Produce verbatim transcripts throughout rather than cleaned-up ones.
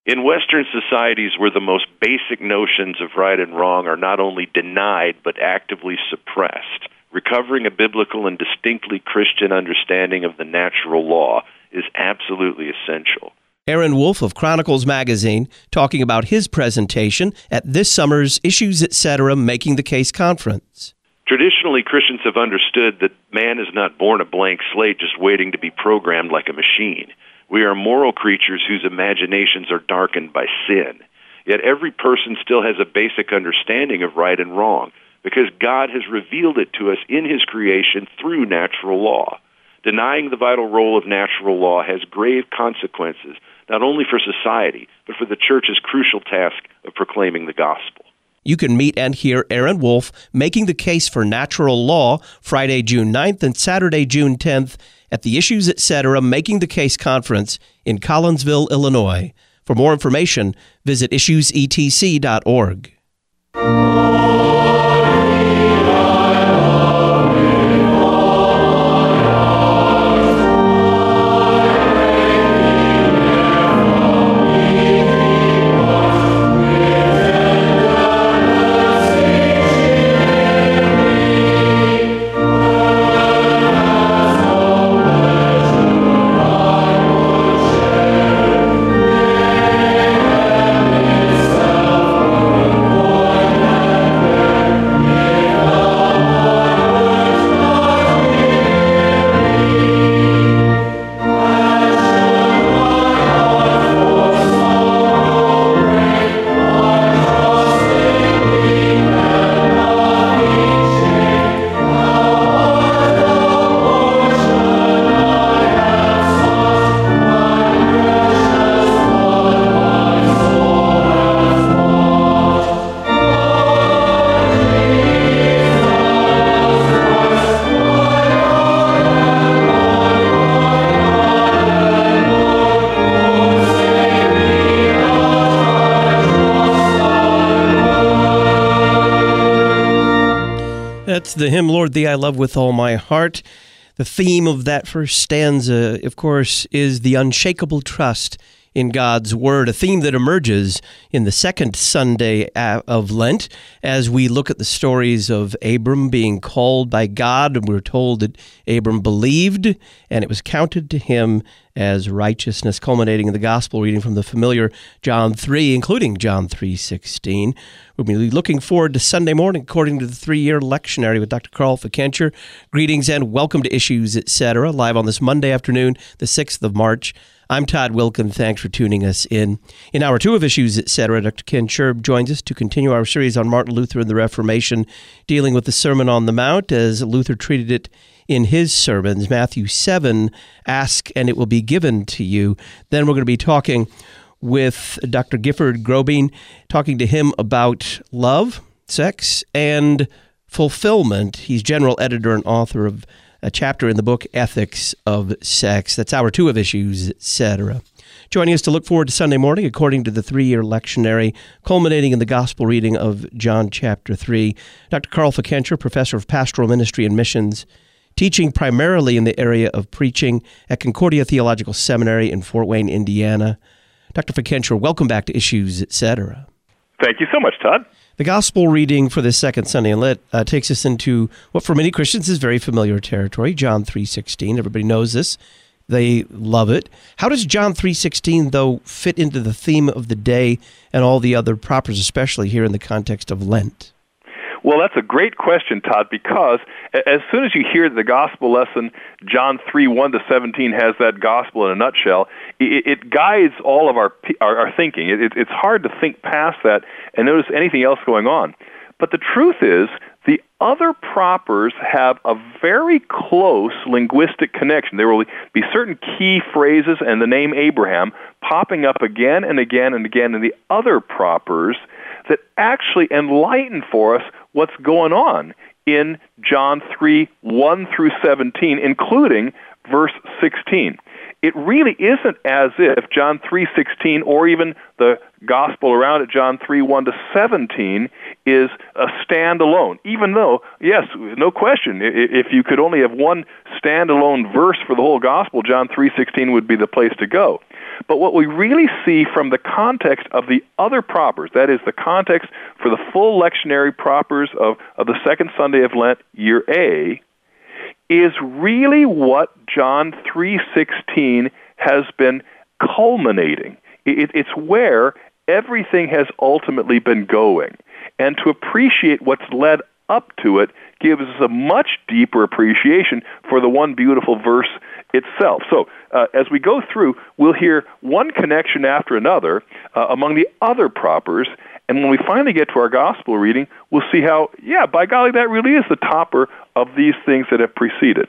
In Western societies where the most basic notions of right and wrong are not only denied but actively suppressed, recovering a biblical and distinctly Christian understanding of the natural law is absolutely essential. Aaron Wolf of Chronicles Magazine talking about his presentation at this summer's Issues Etc. Making the Case Conference. Traditionally, Christians have understood that man is not born a blank slate just waiting to be programmed like a machine. We are moral creatures whose imaginations are darkened by sin. Yet every person still has a basic understanding of right and wrong because God has revealed it to us in His creation through natural law. Denying the vital role of natural law has grave consequences, not only for society, but for the Church's crucial task of proclaiming the gospel. You can meet and hear Aaron Wolf making the case for natural law Friday, June ninth and Saturday, June tenth at the Issues Etc. Making the Case Conference in Collinsville, Illinois. For more information, visit issues e t c dot org. That's the hymn, Lord, Thee I Love With All My Heart. The theme of that first stanza, of course, is the unshakable trust in God's Word, a theme that emerges in the second Sunday of Lent as we look at the stories of Abram being called by God, and we're told that Abram believed, and it was counted to him as righteousness, culminating in the gospel reading from the familiar John three, including John three sixteen. We'll be looking forward to Sunday morning, according to the three-year lectionary with Doctor Carl Fikencher. Greetings and welcome to Issues Etc., live on this Monday afternoon, the sixth of March. I'm Todd Wilkin. Thanks for tuning us in. In hour two of Issues Etc., Doctor Ken Sherb joins us to continue our series on Martin Luther and the Reformation, dealing with the Sermon on the Mount as Luther treated it in his sermons. Matthew seven, ask and it will be given to you. Then we're going to be talking with Doctor Gifford Grobing, talking to him about love, sex, and fulfillment. He's general editor and author of a chapter in the book Ethics of Sex. That's hour two of Issues Etc. Joining us to look forward to Sunday morning, according to the three-year lectionary, culminating in the gospel reading of John chapter three, Doctor Carl Fikencher, professor of pastoral ministry and missions, teaching primarily in the area of preaching at Concordia Theological Seminary in Fort Wayne, Indiana. Doctor Fikencher, welcome back to Issues Etc. Thank you so much, Todd. The gospel reading for this second Sunday in Lent uh, takes us into what for many Christians is very familiar territory, John three sixteen. Everybody knows this. They love it. How does John three sixteen, though, fit into the theme of the day and all the other propers, especially here in the context of Lent? Well, that's a great question, Todd, because as soon as you hear the gospel lesson, John three, one to seventeen has that gospel in a nutshell. It, it guides all of our our, our thinking. It, it's hard to think past that and notice anything else going on. But the truth is, the other propers have a very close linguistic connection. There will be certain key phrases and the name Abraham popping up again and again and again in the other propers that actually enlighten for us what's going on in John three, one through seventeen, including verse sixteen. It really isn't as if John three sixteen or even the gospel around it, John three, one to seventeen, is a standalone, even though, yes, no question, if you could only have one standalone verse for the whole gospel, John three sixteen would be the place to go. But what we really see from the context of the other propers, that is the context for the full lectionary propers of, of the second Sunday of Lent, year A, is really what John three sixteen has been culminating. It, it's where everything has ultimately been going. And to appreciate what's led up to it gives us a much deeper appreciation for the one beautiful verse itself. So uh, as we go through, we'll hear one connection after another uh, among the other propers, and when we finally get to our gospel reading, we'll see how, yeah, by golly, that really is the topper of these things that have preceded.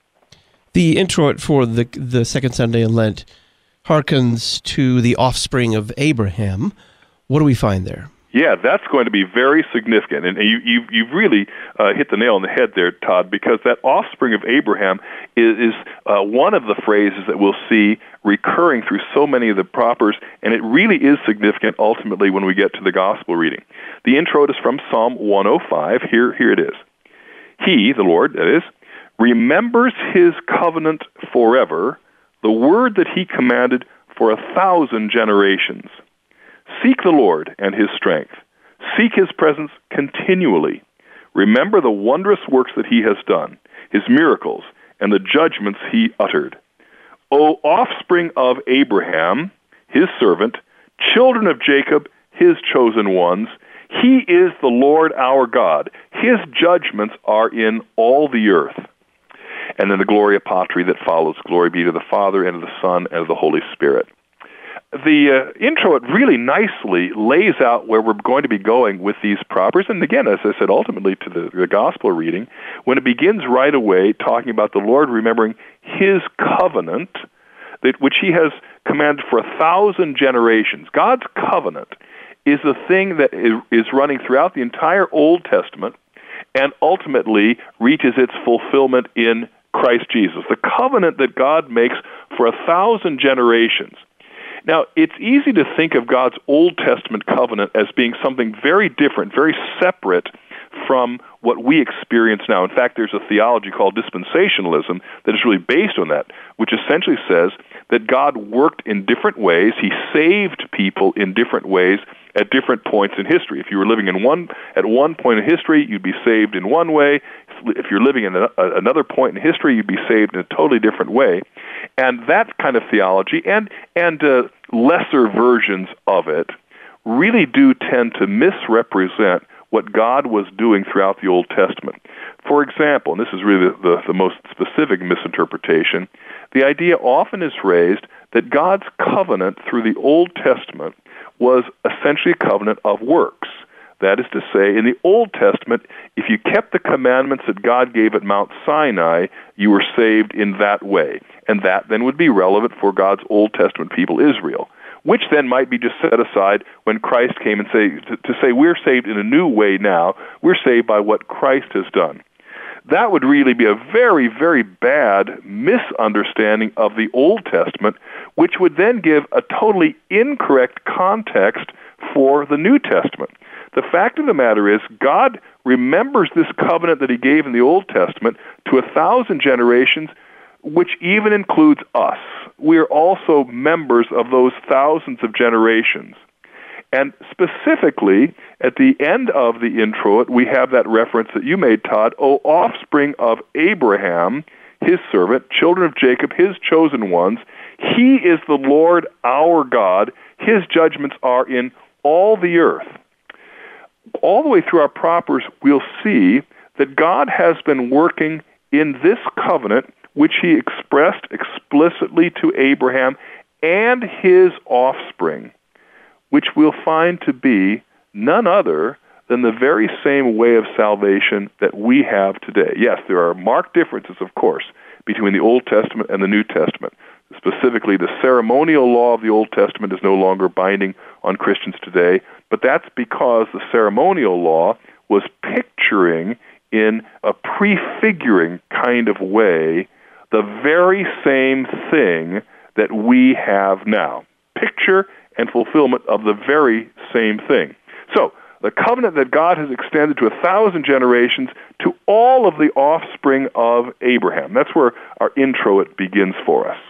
The introit for the the second Sunday in Lent harkens to the offspring of Abraham. What do we find there? Yeah, that's going to be very significant, and you, you, you've really uh, hit the nail on the head there, Todd, because that offspring of Abraham is, is uh, one of the phrases that we'll see recurring through so many of the propers, and it really is significant ultimately when we get to the gospel reading. The intro is from Psalm one oh five. Here, here it is. He, the Lord, that is, remembers his covenant forever, the word that he commanded for a thousand generations. Seek the Lord and his strength. Seek his presence continually. Remember the wondrous works that he has done, his miracles, and the judgments he uttered. O offspring of Abraham, his servant, children of Jacob, his chosen ones, he is the Lord our God. His judgments are in all the earth. And then the Gloria Patri that follows. Glory be to the Father, and to the Son, and to the Holy Spirit. The uh, intro, it really nicely lays out where we're going to be going with these propers. And again, as I said, ultimately to the, the gospel reading, when it begins right away talking about the Lord remembering his covenant, that which he has commanded for a thousand generations. God's covenant is the thing that is, is running throughout the entire Old Testament and ultimately reaches its fulfillment in Christ Jesus. The covenant that God makes for a thousand generations. Now, it's easy to think of God's Old Testament covenant as being something very different, very separate from what we experience now. In fact, there's a theology called dispensationalism that is really based on that, which essentially says that God worked in different ways. He saved people in different ways at different points in history. If you were living in one at one point in history, you'd be saved in one way. If you're living in a, another point in history, you'd be saved in a totally different way. And that kind of theology and and uh, lesser versions of it really do tend to misrepresent what God was doing throughout the Old Testament. For example, and this is really the, the, the most specific misinterpretation, the idea often is raised that God's covenant through the Old Testament was essentially a covenant of works. That is to say, in the Old Testament, if you kept the commandments that God gave at Mount Sinai, you were saved in that way. And that then would be relevant for God's Old Testament people, Israel, which then might be just set aside when Christ came and say to, to say we're saved in a new way now. We're saved by what Christ has done. That would really be a very, very bad misunderstanding of the Old Testament, which would then give a totally incorrect context for the New Testament. The fact of the matter is, God remembers this covenant that he gave in the Old Testament to a thousand generations, which even includes us. We are also members of those thousands of generations. And specifically, at the end of the introit, we have that reference that you made, Todd, O offspring of Abraham, his servant, children of Jacob, his chosen ones, he is the Lord our God. His judgments are in all the earth. All the way through our propers, we'll see that God has been working in this covenant, which he expressed explicitly to Abraham and his offspring, which we'll find to be none other than the very same way of salvation that we have today. Yes, there are marked differences, of course, between the Old Testament and the New Testament. Specifically, the ceremonial law of the Old Testament is no longer binding on Christians today, but that's because the ceremonial law was picturing in a prefiguring kind of way the very same thing that we have now. Picture and fulfillment of the very same thing. So, the covenant that God has extended to a thousand generations to all of the offspring of Abraham. That's where our introit begins for us.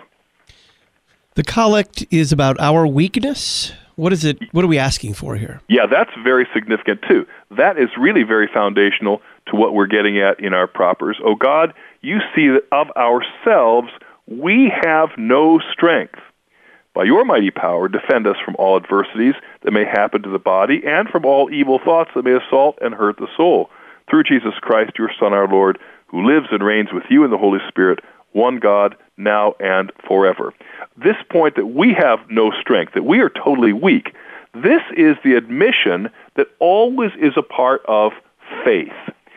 The collect is about our weakness. What is it? What are we asking for here? Yeah, that's very significant too. That is really very foundational to what we're getting at in our propers. Oh God, you see that of ourselves we have no strength. By your mighty power, defend us from all adversities that may happen to the body and from all evil thoughts that may assault and hurt the soul. Through Jesus Christ, your Son, our Lord, who lives and reigns with you in the Holy Spirit, one God, now and forever. This point that we have no strength, that we are totally weak, this is the admission that always is a part of faith.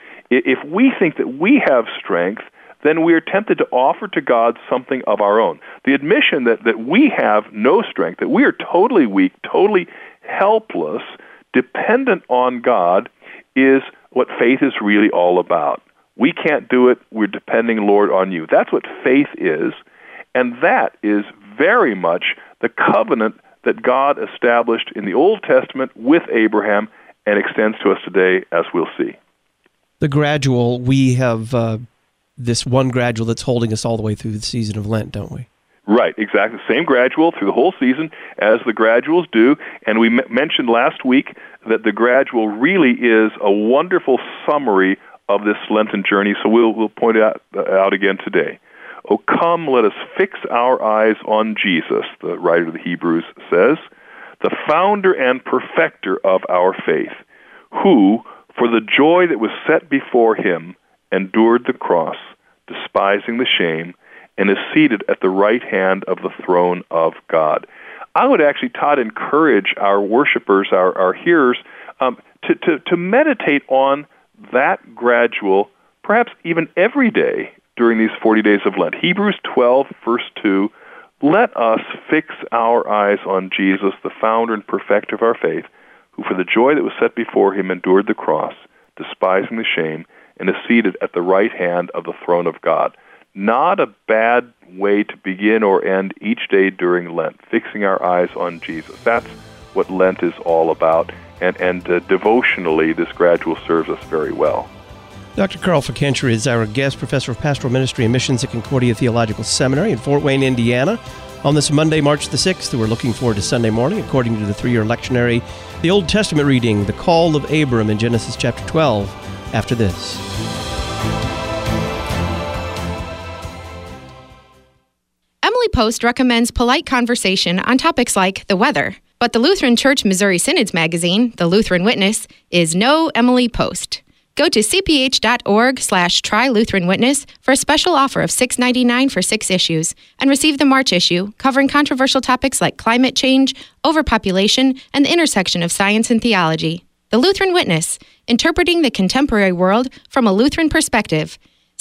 If we think that we have strength, then we are tempted to offer to God something of our own. The admission that, that we have no strength, that we are totally weak, totally helpless, dependent on God, is what faith is really all about. We can't do it. We're depending, Lord, on you. That's what faith is, and that is very much the covenant that God established in the Old Testament with Abraham and extends to us today, as we'll see. The gradual, we have uh, this one gradual that's holding us all the way through the season of Lent, don't we? Right, exactly. Same gradual through the whole season as the graduals do. And we m- mentioned last week that the gradual really is a wonderful summary of this Lenten journey, so we'll, we'll point it out, uh, out again today. Oh, come, let us fix our eyes on Jesus, the writer of the Hebrews says, the founder and perfecter of our faith, who, for the joy that was set before him, endured the cross, despising the shame, and is seated at the right hand of the throne of God. I would actually, Todd, encourage our worshipers, our, our hearers, um, to, to, to meditate on that gradual, perhaps even every day during these forty days of Lent. Hebrews twelve, verse two, let us fix our eyes on Jesus, the founder and perfecter of our faith, who for the joy that was set before him endured the cross, despising the shame, and is seated at the right hand of the throne of God. Not a bad way to begin or end each day during Lent, fixing our eyes on Jesus. That's what Lent is all about, and, and uh, devotionally, this gradual serves us very well. Doctor Carl Fickenscher is our guest, professor of pastoral ministry and missions at Concordia Theological Seminary in Fort Wayne, Indiana. On this Monday, March the sixth, we're looking forward to Sunday morning, according to the three-year lectionary, the Old Testament reading, the call of Abram in Genesis chapter twelve, after this. Emily Post recommends polite conversation on topics like the weather, but the Lutheran Church Missouri Synod's magazine, The Lutheran Witness, is no Emily Post. Go to cph.org slash try Lutheran Witness for a special offer of six dollars and ninety-nine cents for six issues and receive the March issue covering controversial topics like climate change, overpopulation, and the intersection of science and theology. The Lutheran Witness, interpreting the contemporary world from a Lutheran perspective.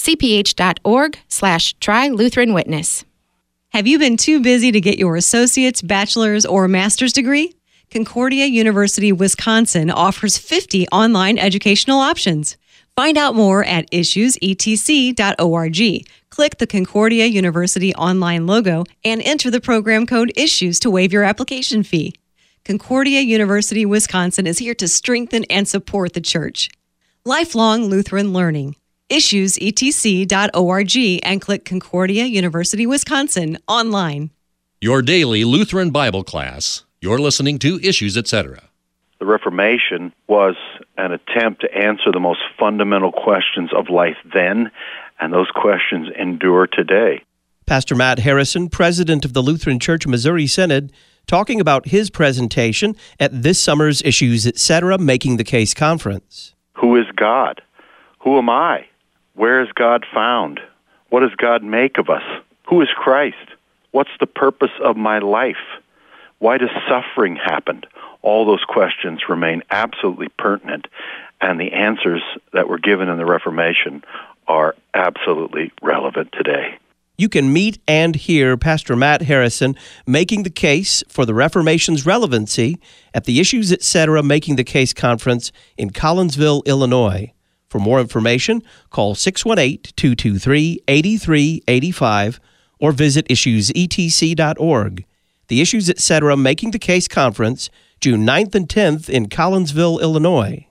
cph.org slash try Lutheran Witness. Have you been too busy to get your associate's, bachelor's, or master's degree? Concordia University Wisconsin offers fifty online educational options. Find out more at issues e t c dot org. Click the Concordia University online logo and enter the program code ISSUES to waive your application fee. Concordia University Wisconsin is here to strengthen and support the church. Lifelong Lutheran learning. issues e t c dot org and click Concordia University Wisconsin online. Your daily Lutheran Bible class. You're listening to Issues, et cetera. The Reformation was an attempt to answer the most fundamental questions of life then, and those questions endure today. Pastor Matt Harrison, president of the Lutheran Church Missouri Synod, talking about his presentation at this summer's Issues, et cetera. Making the Case conference. Who is God? Who am I? Where is God found? What does God make of us? Who is Christ? What's the purpose of my life? Why does suffering happen? All those questions remain absolutely pertinent, and the answers that were given in the Reformation are absolutely relevant today. You can meet and hear Pastor Matt Harrison making the case for the Reformation's relevancy at the Issues, et cetera. Making the Case conference in Collinsville, Illinois. For more information, call six one eight, two two three, eight three eight five or visit issues e t c dot org. The Issues, et cetera. Making the Case conference, June ninth and tenth in Collinsville, Illinois.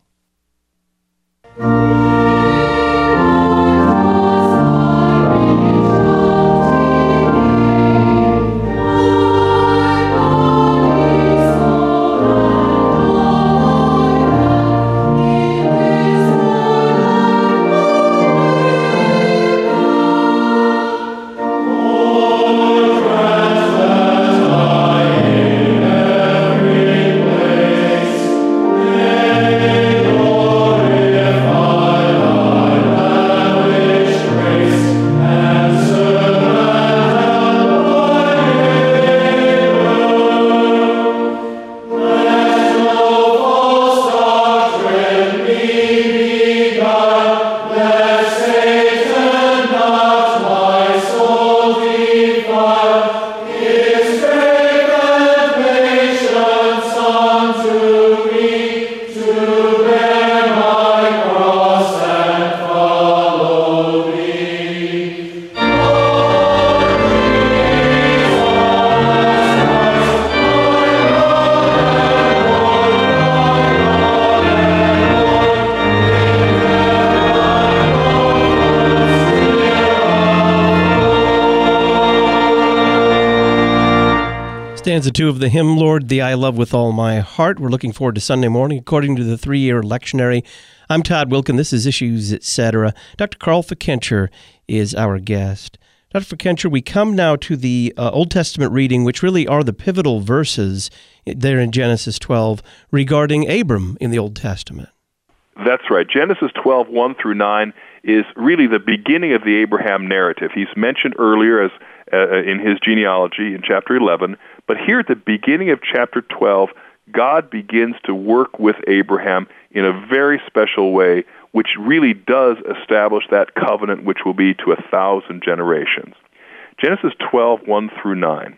Stanza two of the hymn, Lord, Thee I Love With All My Heart. We're looking forward to Sunday morning, according to the three-year lectionary. I'm Todd Wilken. This is Issues, et cetera. Doctor Carl Fickenscher is our guest. Doctor Fickenscher, we come now to the uh, Old Testament reading, which really are the pivotal verses there in Genesis twelve regarding Abram in the Old Testament. That's right. Genesis twelve, one through nine is really the beginning of the Abraham narrative. He's mentioned earlier as uh, in his genealogy in chapter eleven, but here at the beginning of chapter twelve, God begins to work with Abraham in a very special way, which really does establish that covenant which will be to a thousand generations. Genesis twelve, one through nine.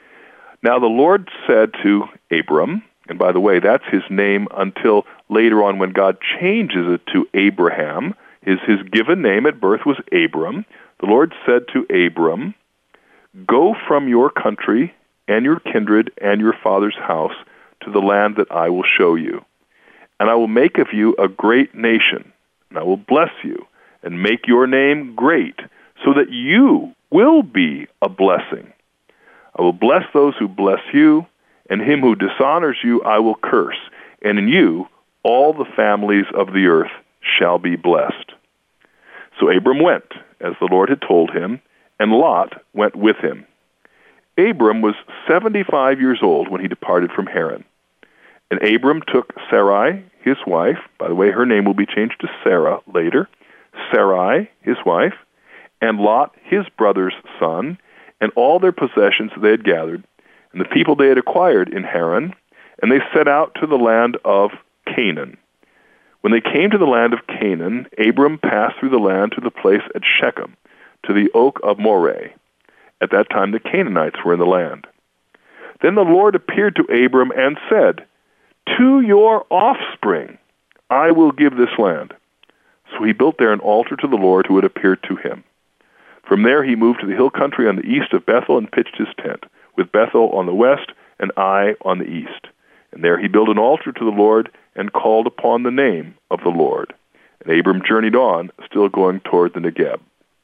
Now the Lord said to Abram, and by the way, that's his name until later on when God changes it to Abraham. His, his given name at birth was Abram. The Lord said to Abram, "Go from your country and your kindred and your father's house to the land that I will show you. And I will make of you a great nation, and I will bless you and make your name great, so that you will be a blessing. I will bless those who bless you, and him who dishonors you I will curse, and in you all the families of the earth shall be blessed." So Abram went, as the Lord had told him, and Lot went with him. Abram was seventy-five years old when he departed from Haran. And Abram took Sarai, his wife, by the way, her name will be changed to Sarah later, Sarai, his wife, and Lot, his brother's son, and all their possessions they had gathered, and the people they had acquired in Haran, and they set out to the land of Canaan. When they came to the land of Canaan, Abram passed through the land to the place at Shechem, to the oak of Moreh. At that time the Canaanites were in the land. Then the Lord appeared to Abram and said, "To your offspring I will give this land." So he built there an altar to the Lord who had appeared to him. From there he moved to the hill country on the east of Bethel and pitched his tent, with Bethel on the west and Ai on the east. And there he built an altar to the Lord and called upon the name of the Lord. And Abram journeyed on, still going toward the Negeb.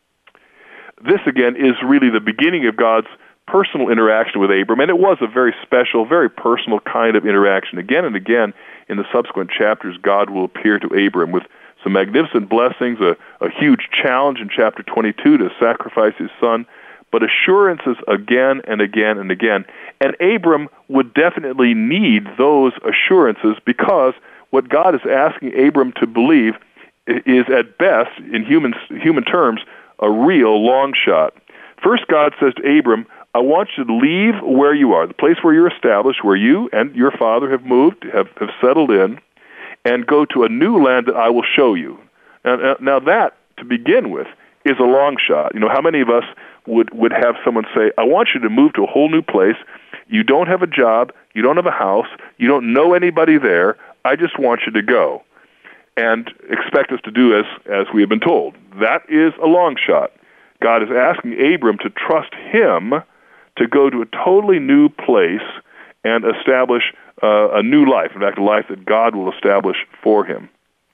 This, again, is really the beginning of God's personal interaction with Abram, and it was a very special, very personal kind of interaction. Again and again in the subsequent chapters, God will appear to Abram with some magnificent blessings, a, a huge challenge in chapter twenty-two to sacrifice his son, but assurances again and again and again. And Abram would definitely need those assurances, because what God is asking Abram to believe is, at best, in human, human terms, a real long shot. First, God says to Abram, "I want you to leave where you are, the place where you're established, where you and your father have moved, have, have settled in, and go to a new land that I will show you." Now, now that, to begin with, is a long shot. You know, how many of us would, would have someone say, "I want you to move to a whole new place. You don't have a job. You don't have a house. You don't know anybody there. I just want you to go," and expect us to do as, as we have been told. That is a long shot. God is asking Abram to trust him to go to a totally new place and establish uh, a new life, in fact, a life that God will establish for him.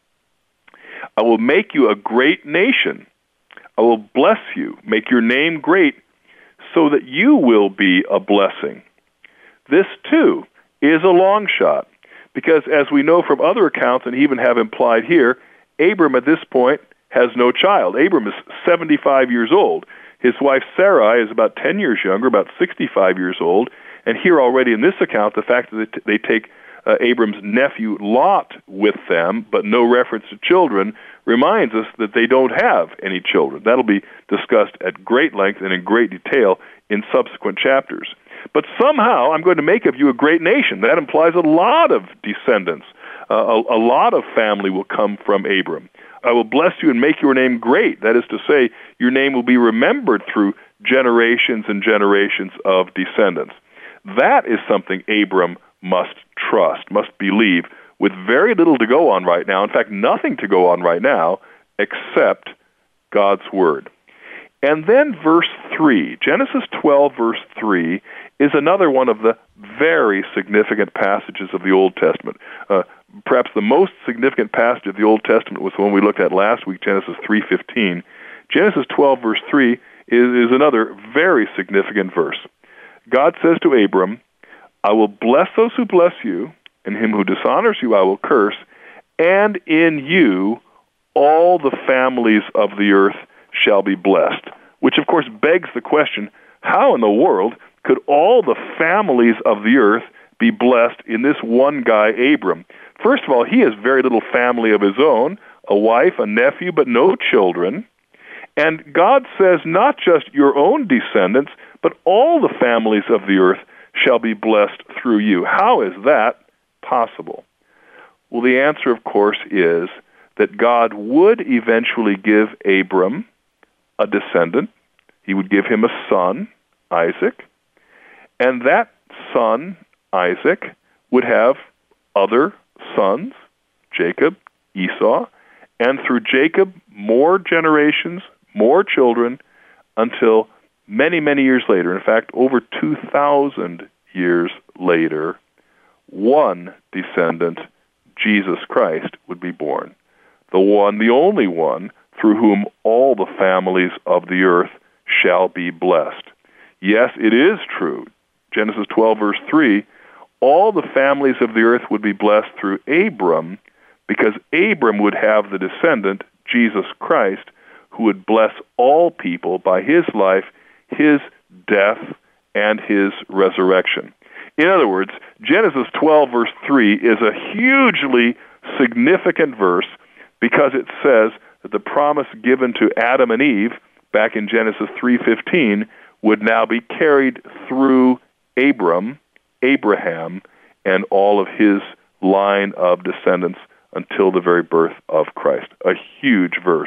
I will make you a great nation. I will bless you, make your name great, so that you will be a blessing. This, too, is a long shot, because as we know from other accounts, and even have implied here, Abram at this point has no child. Abram is seventy-five years old. His wife Sarai is about ten years younger, about sixty-five years old. And here already in this account, the fact that they take uh, Abram's nephew Lot with them, but no reference to children, reminds us that they don't have any children. That'll be discussed at great length and in great detail in subsequent chapters. But somehow I'm going to make of you a great nation. That implies a lot of descendants. Uh, a, a lot of family will come from Abram. I will bless you and make your name great. That is to say, your name will be remembered through generations and generations of descendants. That is something Abram must trust, must believe, with very little to go on right now. In fact, nothing to go on right now except God's Word. And then verse three, Genesis twelve, verse three, is another one of the very significant passages of the Old Testament. Uh, perhaps the most significant passage of the Old Testament was the one we looked at last week, Genesis three fifteen. Genesis twelve, verse three, is, is another very significant verse. God says to Abram, I will bless those who bless you, and him who dishonors you I will curse, and in you all the families of the earth shall be blessed. Which, of course, begs the question, how in the world could all the families of the earth be blessed in this one guy, Abram? First of all, he has very little family of his own, a wife, a nephew, but no children. And God says not just your own descendants, but all the families of the earth shall be blessed through you. How is that possible? Well, the answer, of course, is that God would eventually give Abram a descendant. He would give him a son, Isaac, and that son, Isaac, would have other sons, Jacob, Esau, and through Jacob, more generations, more children, until many, many years later, in fact, over two thousand years later, one descendant, Jesus Christ, would be born. The one, the only one, through whom all the families of the earth shall be blessed. Yes, it is true. Genesis twelve, verse three, all the families of the earth would be blessed through Abram, because Abram would have the descendant, Jesus Christ, who would bless all people by his life, his death, and his resurrection. In other words, Genesis twelve, verse three is a hugely significant verse because it says that the promise given to Adam and Eve back in Genesis three fifteen would now be carried through Abram, Abraham, and all of his line of descendants until the very birth of Christ. A huge verse.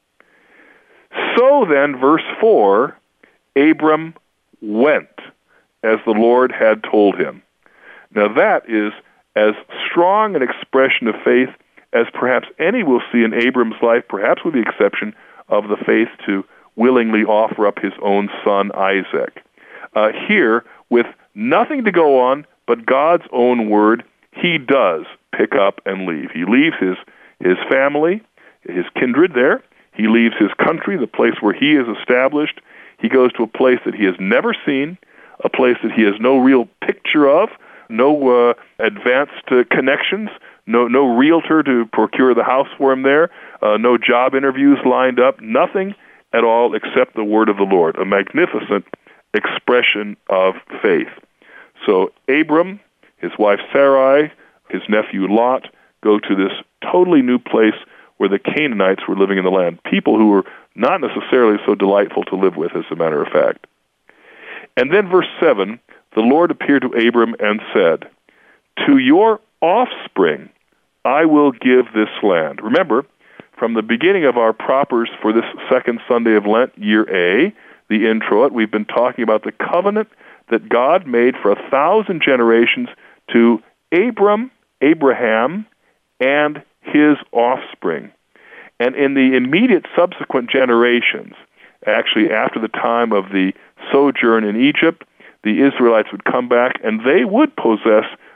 So then, verse four, Abram went as the Lord had told him. Now that is as strong an expression of faith as perhaps any will see in Abram's life, perhaps with the exception of the faith to willingly offer up his own son Isaac. Uh, here, with nothing to go on but God's own word, he does pick up and leave. He leaves his, his family, his kindred there. He leaves his country, the place where he is established. He goes to a place that he has never seen, a place that he has no real picture of, no uh, advanced uh, connections, no no realtor to procure the house for him there, uh, no job interviews lined up, nothing at all except the word of the Lord, a magnificent expression of faith. So Abram, his wife Sarai, his nephew Lot go to this totally new place where the Canaanites were living in the land, people who were not necessarily so delightful to live with, as a matter of fact. And then verse seven, the Lord appeared to Abram and said, to your offspring I will give this land. Remember, from the beginning of our propers for this second Sunday of Lent, year A, the introit, we've been talking about the covenant that God made for a thousand generations to Abram, Abraham, and his offspring. And in the immediate subsequent generations, actually after the time of the sojourn in Egypt, the Israelites would come back and they would possess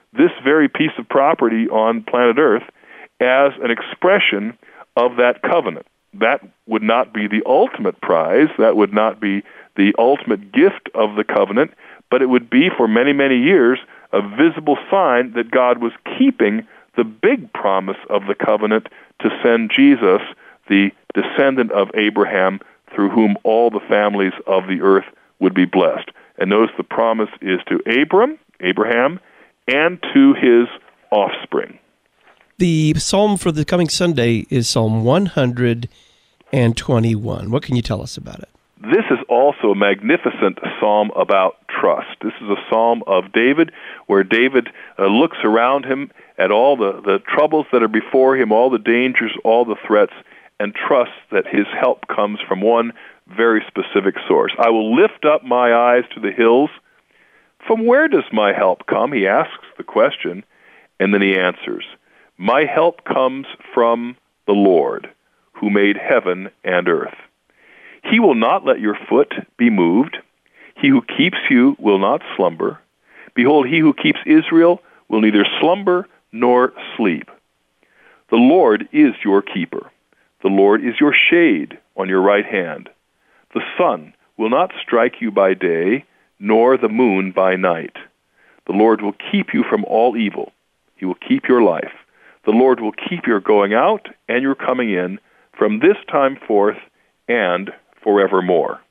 this very piece of property on planet Earth as an expression of that covenant. That would not be the ultimate prize. That would not be the ultimate gift of the covenant, but it would be for many, many years a visible sign that God was keeping the big promise of the covenant to send Jesus, the descendant of Abraham, through whom all the families of the earth would be blessed. And notice the promise is to Abram, Abraham, and to his offspring. The psalm for the coming Sunday is Psalm one hundred twenty-one. What can you tell us about it? This is also a magnificent psalm about trust. This is a psalm of David, where David uh, looks around him at all the, the troubles that are before him, all the dangers, all the threats, and trusts that his help comes from one very specific source. I will lift up my eyes to the hills. From where does my help come? He asks the question, and then he answers, my help comes from the Lord, who made heaven and earth. He will not let your foot be moved. He who keeps you will not slumber. Behold, he who keeps Israel will neither slumber nor sleep. The Lord is your keeper. The Lord is your shade on your right hand. The sun will not strike you by day, nor the moon by night. The Lord will keep you from all evil. He will keep your life. The Lord will keep your going out and your coming in from this time forth and forevermore.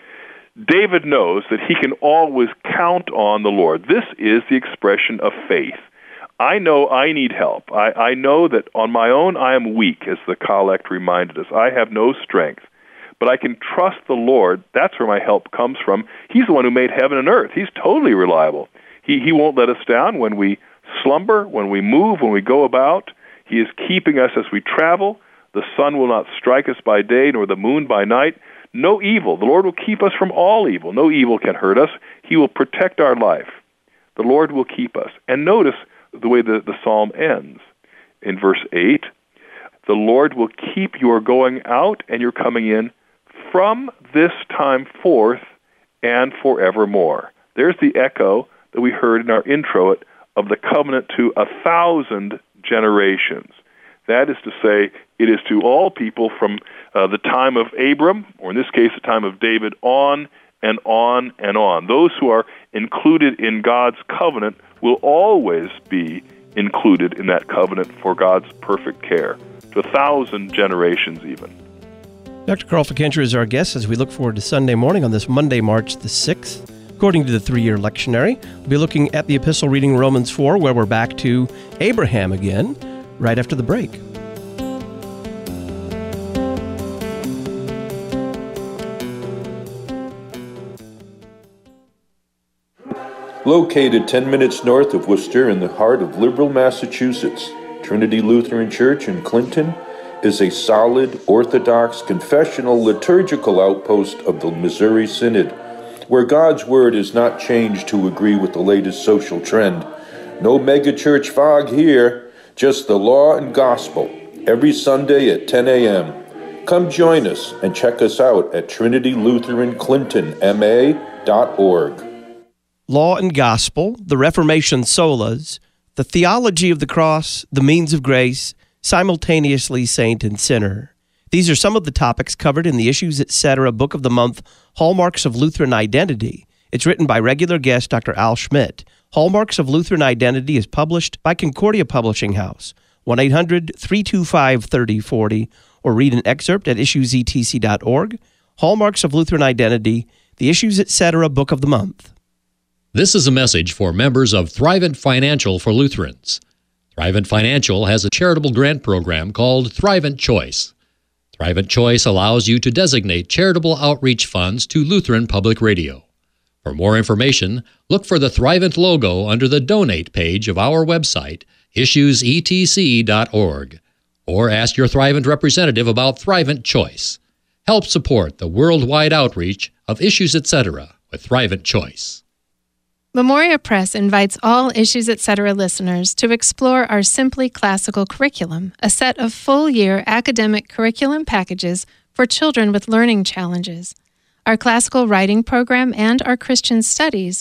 David knows that he can always count on the Lord. This is the expression of faith. I know I need help. I, I know that on my own I am weak, as the collect reminded us. I have no strength. But I can trust the Lord. That's where my help comes from. He's the one who made heaven and earth. He's totally reliable. He, he won't let us down when we slumber, when we move, when we go about. He is keeping us as we travel. The sun will not strike us by day, nor the moon by night. No evil. The Lord will keep us from all evil. No evil can hurt us. He will protect our life. The Lord will keep us. And notice the way the, the psalm ends. In verse eight, the Lord will keep your going out and your coming in from this time forth and forevermore. There's the echo that we heard in our intro of the covenant to a thousand generations. That is to say, it is to all people from uh, the time of Abram, or in this case, the time of David, on and on and on. Those who are included in God's covenant will always be included in that covenant for God's perfect care, to a thousand generations even. Doctor Carl Fickenscher is our guest as we look forward to Sunday morning on this Monday, March the sixth. According to the three-year lectionary, we'll be looking at the epistle reading Romans four, where we're back to Abraham again, right after the break. Located ten minutes north of Worcester in the heart of liberal Massachusetts, Trinity Lutheran Church in Clinton is a solid, orthodox, confessional, liturgical outpost of the Missouri Synod, where God's Word is not changed to agree with the latest social trend. No megachurch fog here, just the law and gospel, every Sunday at ten a.m. Come join us and check us out at Trinity Lutheran Clinton M A dot org. Law and Gospel, the Reformation Solas, the Theology of the Cross, the Means of Grace, simultaneously Saint and Sinner. These are some of the topics covered in the Issues Etc. Book of the Month, Hallmarks of Lutheran Identity. It's written by regular guest Doctor Al Schmidt. Hallmarks of Lutheran Identity is published by Concordia Publishing House, one eight hundred three two five three oh four oh, or read an excerpt at issues e t c dot org. Hallmarks of Lutheran Identity, the Issues Etc. Book of the Month. This is a message for members of Thrivent Financial for Lutherans. Thrivent Financial has a charitable grant program called Thrivent Choice. Thrivent Choice allows you to designate charitable outreach funds to Lutheran Public Radio. For more information, look for the Thrivent logo under the Donate page of our website, issues e t c dot org, or ask your Thrivent representative about Thrivent Choice. Help support the worldwide outreach of Issues Etc. with Thrivent Choice. Memoria Press invites all Issues Etc. listeners to explore our Simply Classical curriculum, a set of full-year academic curriculum packages for children with learning challenges. Our classical writing program and our Christian studies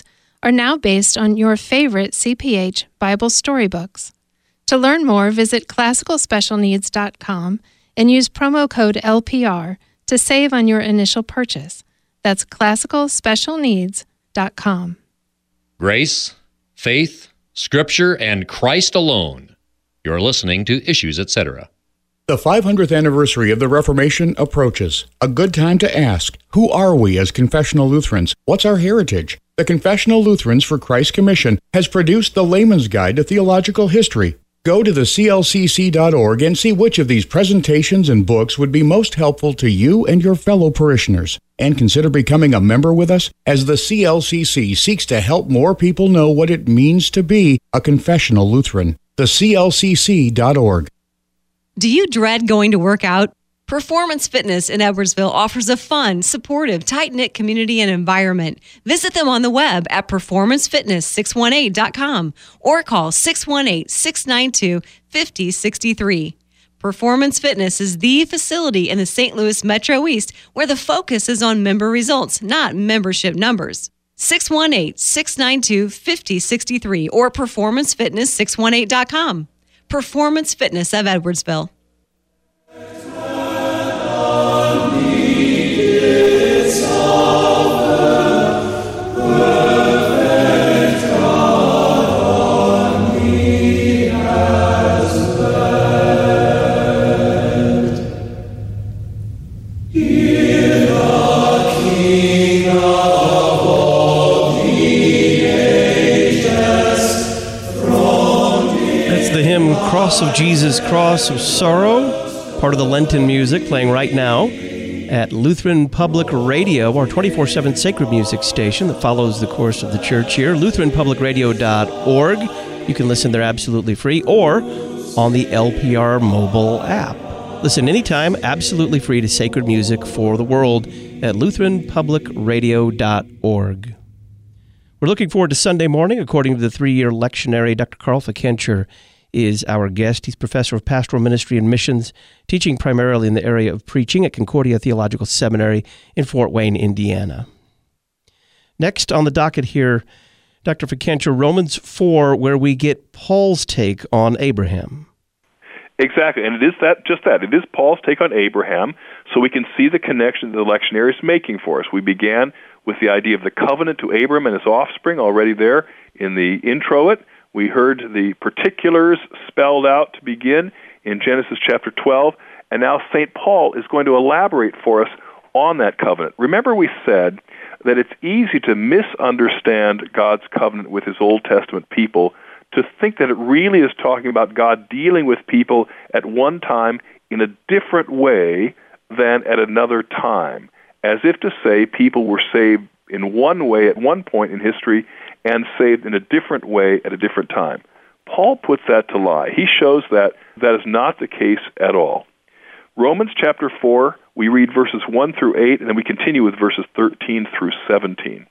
are now based on your favorite C P H Bible storybooks. To learn more, visit classical special needs dot com and use promo code L P R to save on your initial purchase. That's classical special needs dot com. Grace, faith, Scripture, and Christ alone. You're listening to Issues, et cetera. The five hundredth anniversary of the Reformation approaches. A good time to ask, who are we as confessional Lutherans? What's our heritage? The Confessional Lutherans for Christ's Commission has produced the Layman's Guide to Theological History. Go to the C L C C dot org and see which of these presentations and books would be most helpful to you and your fellow parishioners. And consider becoming a member with us as the C L C C seeks to help more people know what it means to be a confessional Lutheran. The C L C C dot org. Do you dread going to work out? Performance Fitness in Edwardsville offers a fun, supportive, tight-knit community and environment. Visit them on the web at performance fitness six one eight dot com or call six one eight, six nine two, five zero six three. Performance Fitness is the facility in the Saint Louis Metro East where the focus is on member results, not membership numbers. six one eight, six nine two, five zero six three or performance fitness six one eight dot com. Performance Fitness of Edwardsville. Cross of Jesus, Cross of Sorrow, part of the Lenten music playing right now at Lutheran Public Radio, our twenty-four seven sacred music station that follows the course of the church here, lutheran public radio dot org. You can listen there absolutely free or on the L P R mobile app. Listen anytime, absolutely free to sacred music for the world at lutheran public radio dot org. We're looking forward to Sunday morning, according to the three-year lectionary. Doctor Carl Fikentscher is our guest. He's professor of pastoral ministry and missions, teaching primarily in the area of preaching at Concordia Theological Seminary in Fort Wayne, Indiana. Next on the docket here, Doctor Fikentscher, Romans four, where we get Paul's take on Abraham. Exactly, and it is that just that. It is Paul's take on Abraham, so we can see the connection that the lectionary is making for us. We began with the idea of the covenant to Abram and his offspring already there in the introit. We heard the particulars spelled out to begin in Genesis chapter twelve, and now Saint Paul is going to elaborate for us on that covenant. Remember we said that it's easy to misunderstand God's covenant with his Old Testament people, to think that it really is talking about God dealing with people at one time in a different way than at another time, as if to say people were saved in one way at one point in history and saved in a different way at a different time. Paul puts that to lie. He shows that that is not the case at all. Romans chapter four, we read verses one through eight, and then we continue with verses thirteen through seventeen.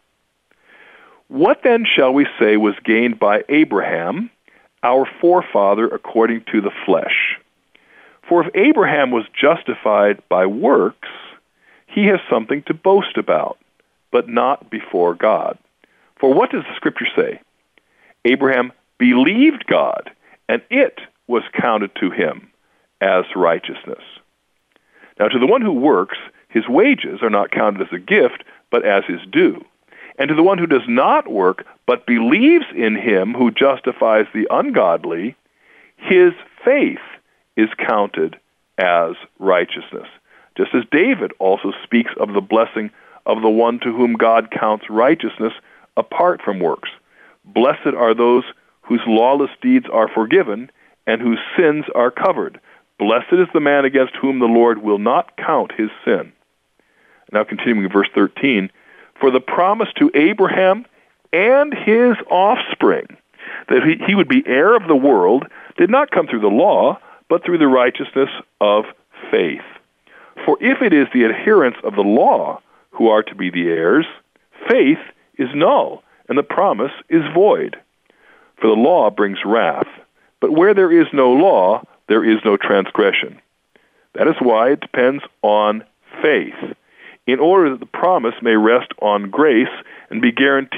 What then shall we say was gained by Abraham, our forefather, according to the flesh? For if Abraham was justified by works, he has something to boast about, but not before God. For what does the Scripture say? Abraham believed God, and it was counted to him as righteousness. Now, to the one who works, his wages are not counted as a gift, but as his due. And to the one who does not work, but believes in him who justifies the ungodly, his faith is counted as righteousness. Just as David also speaks of the blessing of the one to whom God counts righteousness apart from works. Blessed are those whose lawless deeds are forgiven and whose sins are covered. Blessed is the man against whom the Lord will not count his sin. Now continuing in verse thirteen, for the promise to Abraham and his offspring, that he, he would be heir of the world, did not come through the law, but through the righteousness of faith. For if it is the adherents of the law who are to be the heirs, faith is null, and the promise is void. For the law brings wrath, but where there is no law, there is no transgression. That is why it depends on faith, in order that the promise may rest on grace and be guaranteed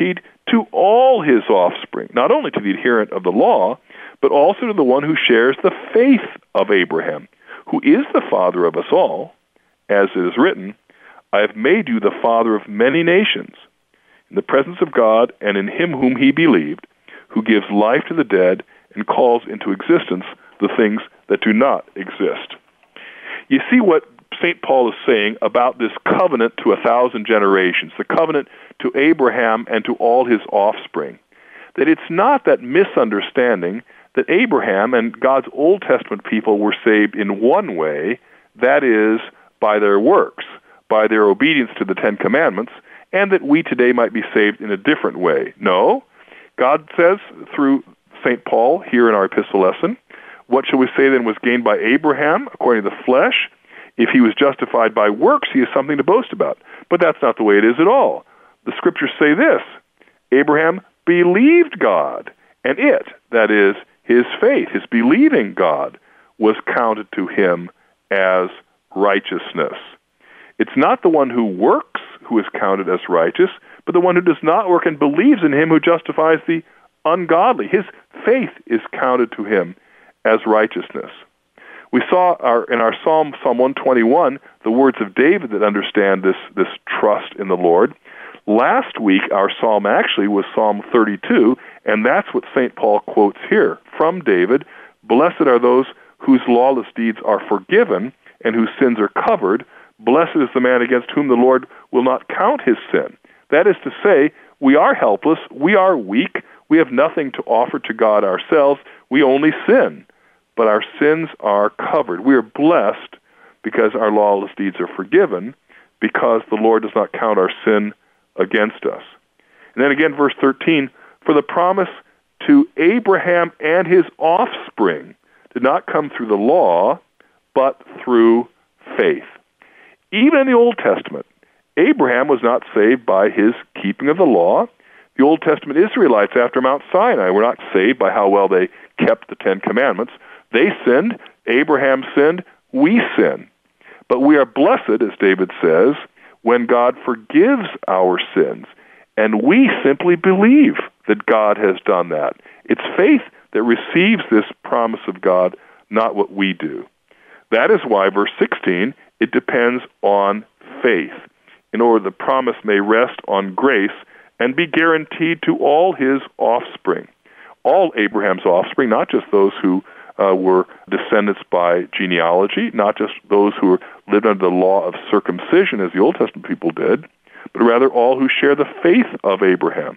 to all his offspring, not only to the adherent of the law, but also to the one who shares the faith of Abraham, who is the father of us all, as it is written, I have made you the father of many nations, in the presence of God and in him whom he believed, who gives life to the dead and calls into existence the things that do not exist. You see what Saint Paul is saying about this covenant to a thousand generations, the covenant to Abraham and to all his offspring, that it's not that misunderstanding that Abraham and God's Old Testament people were saved in one way, that is, by their works, by their obedience to the Ten Commandments, and that we today might be saved in a different way. No, God says through Saint Paul here in our epistle lesson, what shall we say then was gained by Abraham according to the flesh? If he was justified by works, he has something to boast about. But that's not the way it is at all. The Scriptures say this, Abraham believed God, and it, that is, his faith, his believing God, was counted to him as righteousness. It's not the one who works who is counted as righteous, but the one who does not work and believes in him who justifies the ungodly. His faith is counted to him as righteousness. We saw our, in our Psalm, Psalm one twenty-one, the words of David that understand this, this trust in the Lord. Last week, our psalm actually was Psalm thirty-two, and that's what Saint Paul quotes here from David. Blessed are those whose lawless deeds are forgiven and whose sins are covered. Blessed is the man against whom the Lord will not count his sin. That is to say, we are helpless, we are weak, we have nothing to offer to God ourselves, we only sin. But our sins are covered. We are blessed because our lawless deeds are forgiven, because the Lord does not count our sin against us. And then again, verse thirteen, for the promise to Abraham and his offspring did not come through the law, but through faith. Even in the Old Testament, Abraham was not saved by his keeping of the law. The Old Testament Israelites after Mount Sinai were not saved by how well they kept the Ten Commandments. They sinned, Abraham sinned, we sin. But we are blessed, as David says, when God forgives our sins, and we simply believe that God has done that. It's faith that receives this promise of God, not what we do. That is why, verse sixteen, it depends on faith, in order the promise may rest on grace and be guaranteed to all his offspring. All Abraham's offspring, not just those who uh, were descendants by genealogy, not just those who lived under the law of circumcision as the Old Testament people did, but rather all who share the faith of Abraham.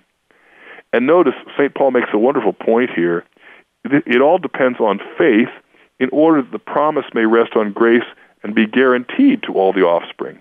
And notice, Saint Paul makes a wonderful point here. It, it all depends on faith in order that the promise may rest on grace and be guaranteed to all the offspring.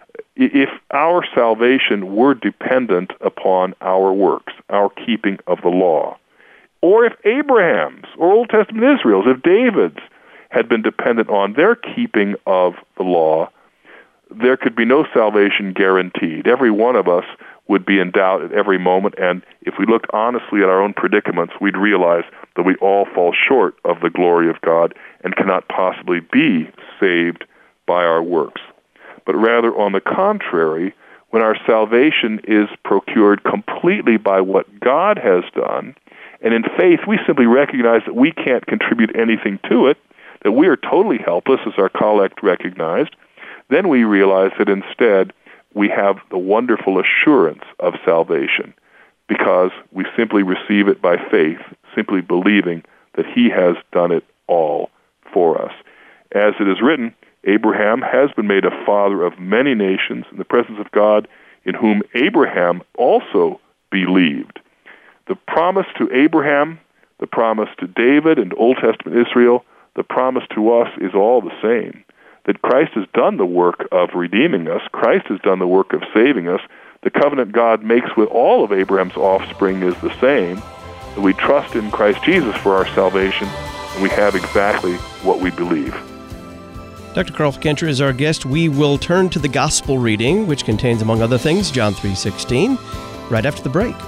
If our salvation were dependent upon our works, our keeping of the law, or if Abraham's or Old Testament Israel's, if David's had been dependent on their keeping of the law, there could be no salvation guaranteed. Every one of us would be in doubt at every moment, and if we looked honestly at our own predicaments, we'd realize that we all fall short of the glory of God and cannot possibly be saved by our works. But rather, on the contrary, when our salvation is procured completely by what God has done, and in faith we simply recognize that we can't contribute anything to it, that we are totally helpless, as our collect recognized, then we realize that instead we have the wonderful assurance of salvation, because we simply receive it by faith, simply believing that he has done it all for us. As it is written, Abraham has been made a father of many nations in the presence of God, in whom Abraham also believed. The promise to Abraham, the promise to David and Old Testament Israel, the promise to us is all the same, that Christ has done the work of redeeming us. Christ has done the work of saving us. The covenant God makes with all of Abraham's offspring is the same, that we trust in Christ Jesus for our salvation, and we have exactly what we believe. Doctor Carl Fickenscher is our guest. We will turn to the gospel reading, which contains, among other things, John three sixteen, right after the break.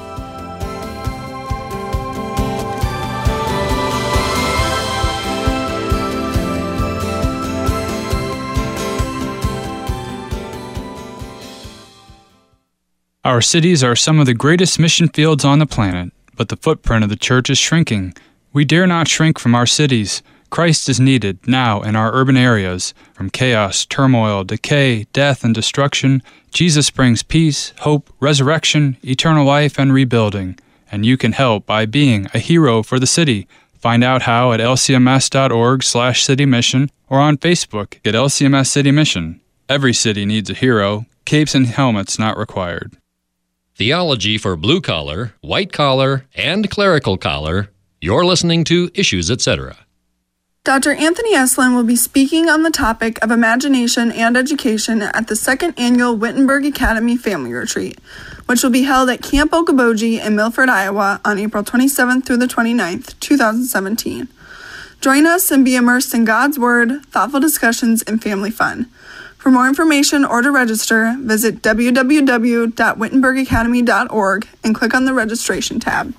Our cities are some of the greatest mission fields on the planet, but the footprint of the church is shrinking. We dare not shrink from our cities. Christ is needed now in our urban areas. From chaos, turmoil, decay, death, and destruction, Jesus brings peace, hope, resurrection, eternal life, and rebuilding. And you can help by being a hero for the city. Find out how at lcms.org slash city mission or on Facebook at L C M S City Mission. Every city needs a hero. Capes and helmets not required. Theology for blue collar, white collar, and clerical collar. You're listening to Issues, et cetera. Doctor Anthony Eslin will be speaking on the topic of imagination and education at the second annual Wittenberg Academy Family Retreat, which will be held at Camp Okoboji in Milford, Iowa on April twenty-seventh through the twenty-ninth, twenty seventeen. Join us and be immersed in God's Word, thoughtful discussions, and family fun. For more information or to register, visit w w w dot wittenberg academy dot org and click on the registration tab.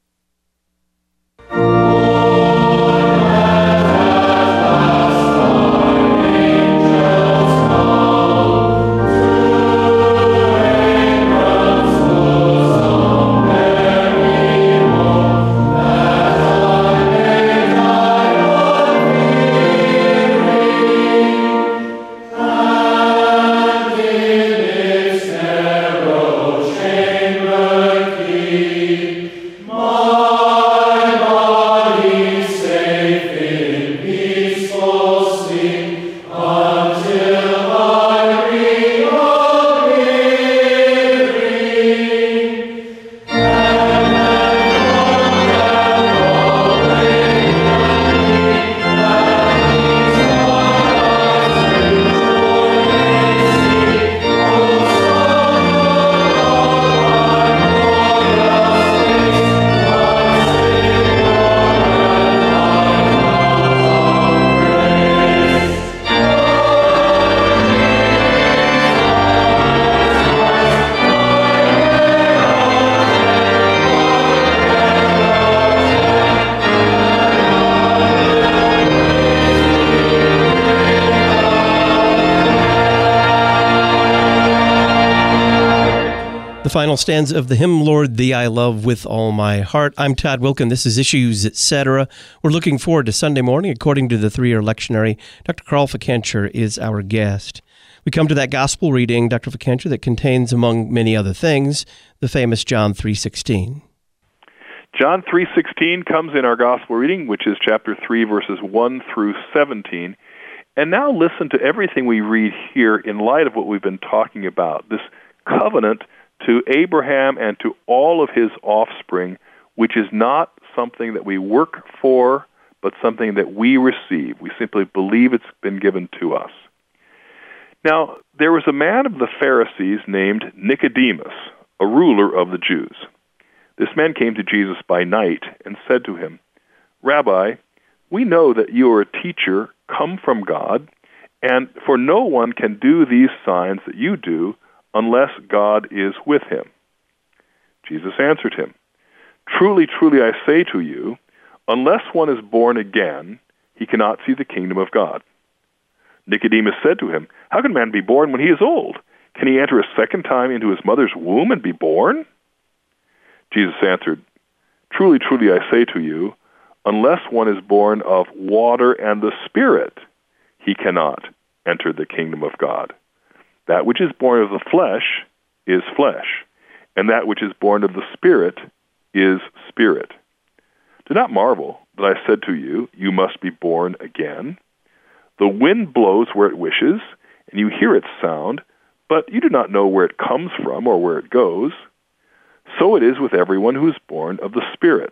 The final stanza of the hymn, Lord, Thee I Love with All My Heart. I'm Todd Wilkin. This is Issues, et cetera. We're looking forward to Sunday morning. According to the three-year lectionary, Doctor Carl Ficancher is our guest. We come to that gospel reading, Doctor Ficancher, that contains, among many other things, the famous John three sixteen. John three sixteen comes in our gospel reading, which is chapter three, verses one through seventeen. And now listen to everything we read here in light of what we've been talking about, this covenant to Abraham and to all of his offspring, which is not something that we work for, but something that we receive. We simply believe it's been given to us. Now, there was a man of the Pharisees named Nicodemus, a ruler of the Jews. This man came to Jesus by night and said to him, Rabbi, we know that you are a teacher come from God, and for no one can do these signs that you do unless God is with him. Jesus answered him, Truly, truly, I say to you, unless one is born again, he cannot see the kingdom of God. Nicodemus said to him, How can a man be born when he is old? Can he enter a second time into his mother's womb and be born? Jesus answered, Truly, truly, I say to you, unless one is born of water and the Spirit, he cannot enter the kingdom of God. That which is born of the flesh is flesh, and that which is born of the Spirit is spirit. Do not marvel that I said to you, you must be born again. The wind blows where it wishes, and you hear its sound, but you do not know where it comes from or where it goes. So it is with everyone who is born of the Spirit.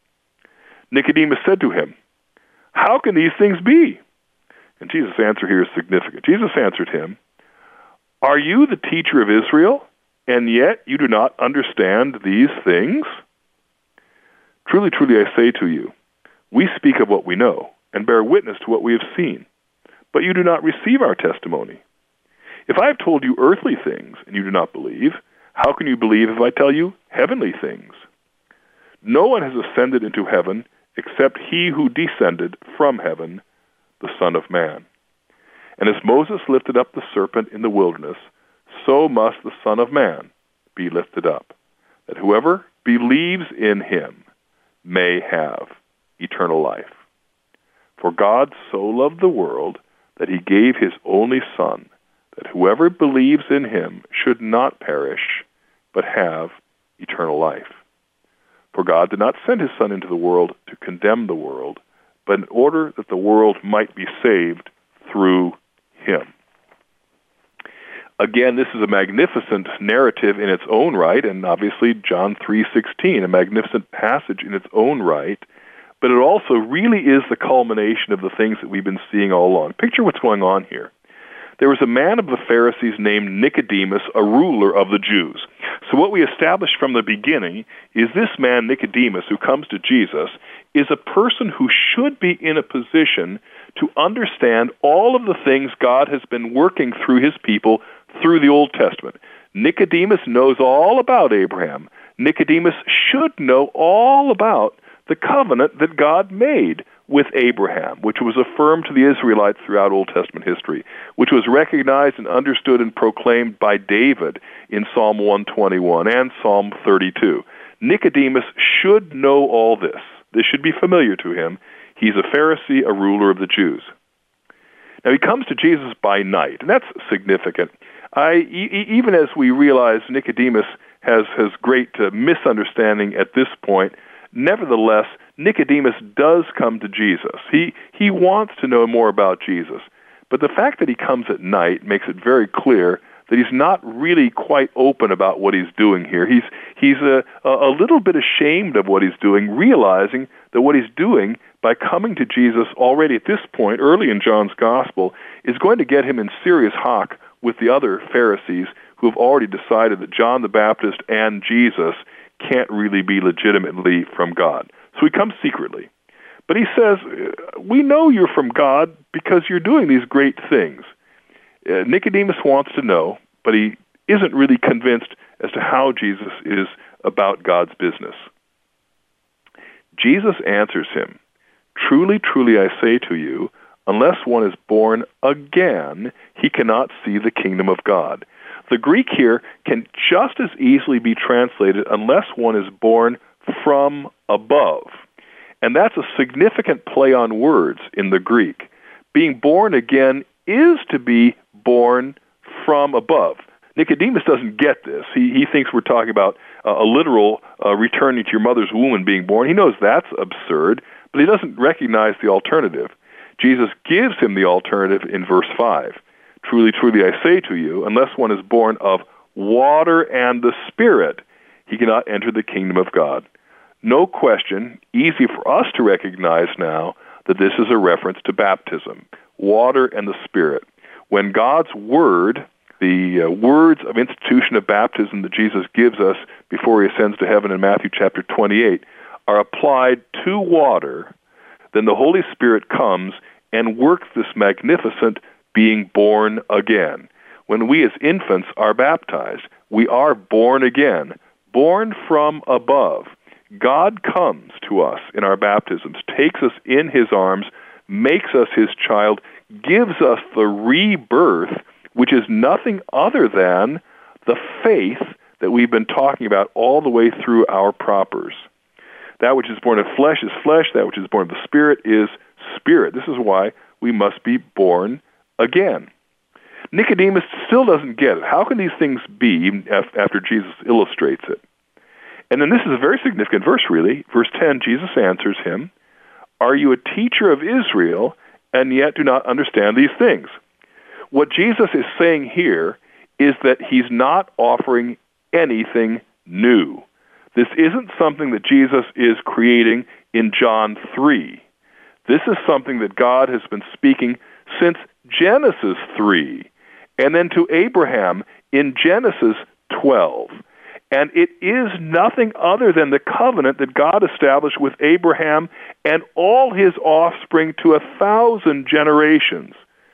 Nicodemus said to him, How can these things be? And Jesus' answer here is significant. Jesus answered him, Are you the teacher of Israel, and yet you do not understand these things? Truly, truly, I say to you, we speak of what we know, and bear witness to what we have seen, but you do not receive our testimony. If I have told you earthly things, and you do not believe, how can you believe if I tell you heavenly things? No one has ascended into heaven except he who descended from heaven, the Son of Man. And as Moses lifted up the serpent in the wilderness, so must the Son of Man be lifted up, that whoever believes in him may have eternal life. For God so loved the world that he gave his only Son, that whoever believes in him should not perish, but have eternal life. For God did not send his Son into the world to condemn the world, but in order that the world might be saved through him. Again, this is a magnificent narrative in its own right, and obviously John three sixteen, a magnificent passage in its own right, but it also really is the culmination of the things that we've been seeing all along. Picture what's going on here. There was a man of the Pharisees named Nicodemus, a ruler of the Jews. So what we established from the beginning is this man, Nicodemus, who comes to Jesus, is a person who should be in a position to understand all of the things God has been working through his people through the Old Testament. Nicodemus knows all about Abraham. Nicodemus should know all about the covenant that God made with Abraham, which was affirmed to the Israelites throughout Old Testament history, which was recognized and understood and proclaimed by David in Psalm one twenty-one and Psalm thirty-two. Nicodemus should know all this. This should be familiar to him. He's a Pharisee, a ruler of the Jews. Now, he comes to Jesus by night, and that's significant. I, e- even as we realize Nicodemus has, has great uh, misunderstanding at this point, nevertheless, Nicodemus does come to Jesus. He he wants to know more about Jesus. But the fact that he comes at night makes it very clear that he's not really quite open about what he's doing here. He's he's a, a little bit ashamed of what he's doing, realizing that what he's doing by coming to Jesus already at this point, early in John's Gospel, is going to get him in serious hock with the other Pharisees who have already decided that John the Baptist and Jesus can't really be legitimately from God. So he comes secretly. But he says, we know you're from God because you're doing these great things. Uh, Nicodemus wants to know, but he isn't really convinced as to how Jesus is about God's business. Jesus answers him, truly, truly, I say to you, unless one is born again, he cannot see the kingdom of God. The Greek here can just as easily be translated, unless one is born from above. And that's a significant play on words in the Greek. Being born again is to be born from above. Nicodemus doesn't get this. He, he thinks we're talking about uh, a literal uh, returning to your mother's womb and being born. He knows that's absurd, but he doesn't recognize the alternative. Jesus gives him the alternative in verse five. Truly, truly, I say to you, unless one is born of water and the Spirit, he cannot enter the kingdom of God. No question, easy for us to recognize now that this is a reference to baptism, water and the Spirit. When God's Word, the uh, words of institution of baptism that Jesus gives us before he ascends to heaven in Matthew chapter twenty-eight, are applied to water, then the Holy Spirit comes and works this magnificent being born again. When we as infants are baptized, we are born again, born from above. God comes to us in our baptisms, takes us in his arms, makes us his child, gives us the rebirth, which is nothing other than the faith that we've been talking about all the way through our propers. That which is born of flesh is flesh, that which is born of the Spirit is spirit. This is why we must be born again. Nicodemus still doesn't get it. How can these things be after Jesus illustrates it? And then this is a very significant verse, really. Verse ten, Jesus answers him, are you a teacher of Israel and yet do not understand these things? What Jesus is saying here is that he's not offering anything new. This isn't something that Jesus is creating in John three. This is something that God has been speaking since Genesis three, and then to Abraham in Genesis twelve. And it is nothing other than the covenant that God established with Abraham and all his offspring to a thousand generations.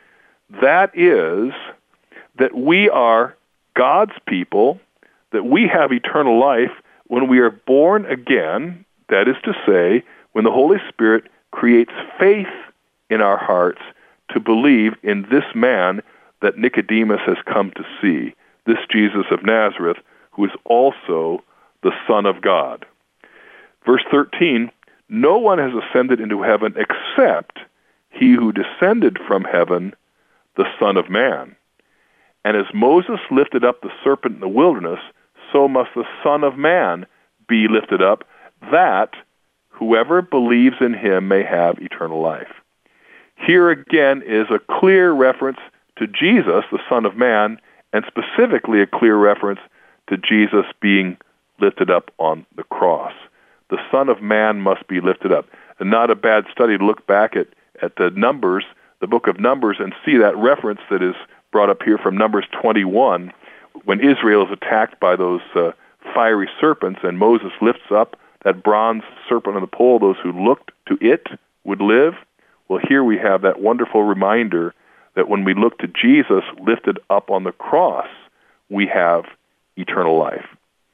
That is that we are God's people, that we have eternal life when we are born again, that is to say, when the Holy Spirit creates faith in our hearts to believe in this man that Nicodemus has come to see, this Jesus of Nazareth, who is also the Son of God. Verse thirteen, no one has ascended into heaven except he who descended from heaven, the Son of Man. And as Moses lifted up the serpent in the wilderness, so must the Son of Man be lifted up, that whoever believes in him may have eternal life. Here again is a clear reference to Jesus, the Son of Man, and specifically a clear reference to Jesus being lifted up on the cross. The Son of Man must be lifted up. And not a bad study to look back at, at the Numbers, the book of Numbers, and see that reference that is brought up here from Numbers twenty-one, when Israel is attacked by those uh, fiery serpents, and Moses lifts up that bronze serpent on the pole. Those who looked to it would live. Well, here we have that wonderful reminder that when we look to Jesus lifted up on the cross, we have eternal life.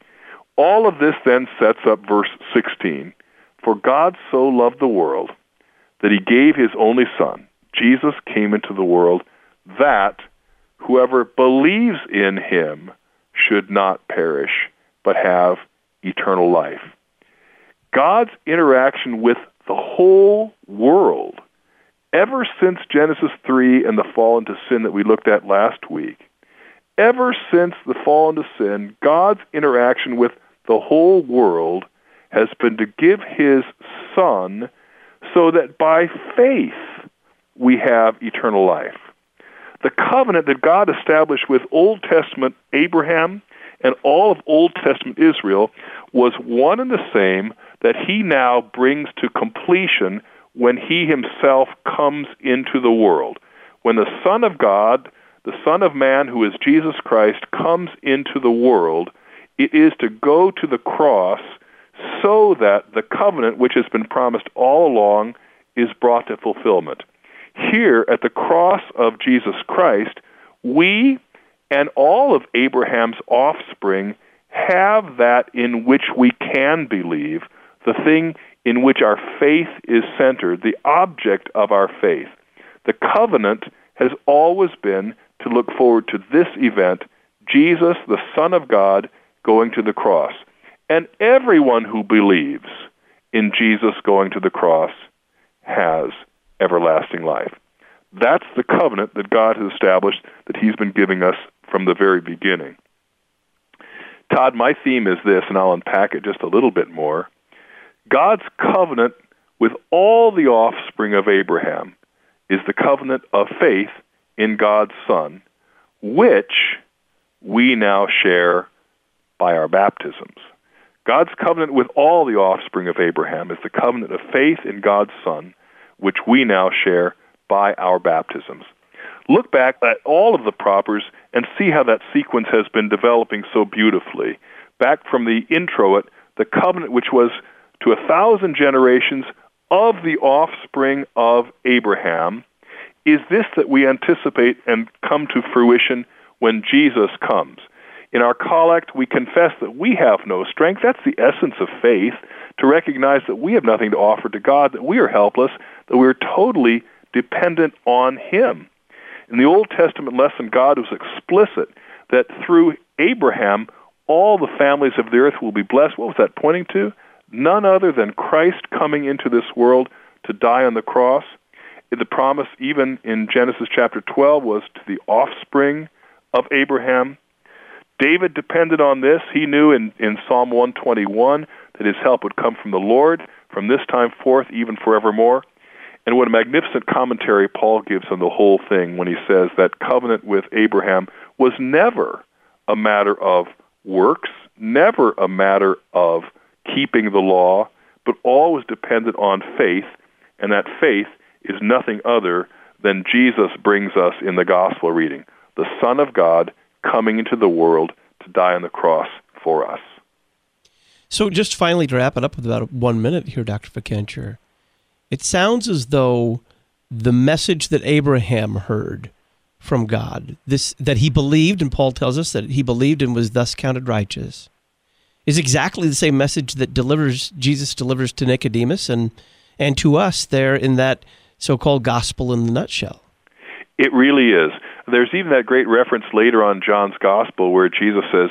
All of this then sets up verse sixteen. For God so loved the world that he gave his only Son. Jesus came into the world that whoever believes in him should not perish, but have eternal life. God's interaction with the whole world, ever since Genesis three and the fall into sin that we looked at last week, ever since the fall into sin, God's interaction with the whole world has been to give his Son so that by faith we have eternal life. The covenant that God established with Old Testament Abraham and all of Old Testament Israel was one and the same that he now brings to completion when he himself comes into the world. When the Son of God, the Son of Man, who is Jesus Christ, comes into the world, it is to go to the cross so that the covenant which has been promised all along is brought to fulfillment. Here at the cross of Jesus Christ, we and all of Abraham's offspring have that in which we can believe, the thing in which our faith is centered, the object of our faith. The covenant has always been to look forward to this event, Jesus, the Son of God, going to the cross. And everyone who believes in Jesus going to the cross has everlasting life. That's the covenant that God has established, that he's been giving us from the very beginning. Todd, my theme is this, and I'll unpack it just a little bit more. God's covenant with all the offspring of Abraham is the covenant of faith in God's Son, which we now share by our baptisms. God's covenant with all the offspring of Abraham is the covenant of faith in God's Son, which we now share by our baptisms. Look back at all of the propers and see how that sequence has been developing so beautifully. Back from the intro, it, the covenant which was to a thousand generations of the offspring of Abraham is this that we anticipate and come to fruition when Jesus comes. In our collect, we confess that we have no strength. That's the essence of faith, to recognize that we have nothing to offer to God, that we are helpless, that we are totally dependent on him. In the Old Testament lesson, God was explicit that through Abraham, all the families of the earth will be blessed. What was that pointing to? None other than Christ coming into this world to die on the cross. The promise, even in Genesis chapter twelve, was to the offspring of Abraham. David depended on this. He knew in, in Psalm one twenty-one that his help would come from the Lord, from this time forth, even forevermore. And what a magnificent commentary Paul gives on the whole thing when he says that covenant with Abraham was never a matter of works, never a matter of keeping the law, but always dependent on faith, and that faith is nothing other than Jesus brings us in the gospel reading, the Son of God coming into the world to die on the cross for us. So just finally to wrap it up with about one minute here, Doctor Fikencher, it sounds as though the message that Abraham heard from God, this that he believed, and Paul tells us that he believed and was thus counted righteous, is exactly the same message that delivers Jesus delivers to Nicodemus and and to us there in that so-called gospel in the nutshell. It really is. There's even that great reference later on John's gospel where Jesus says,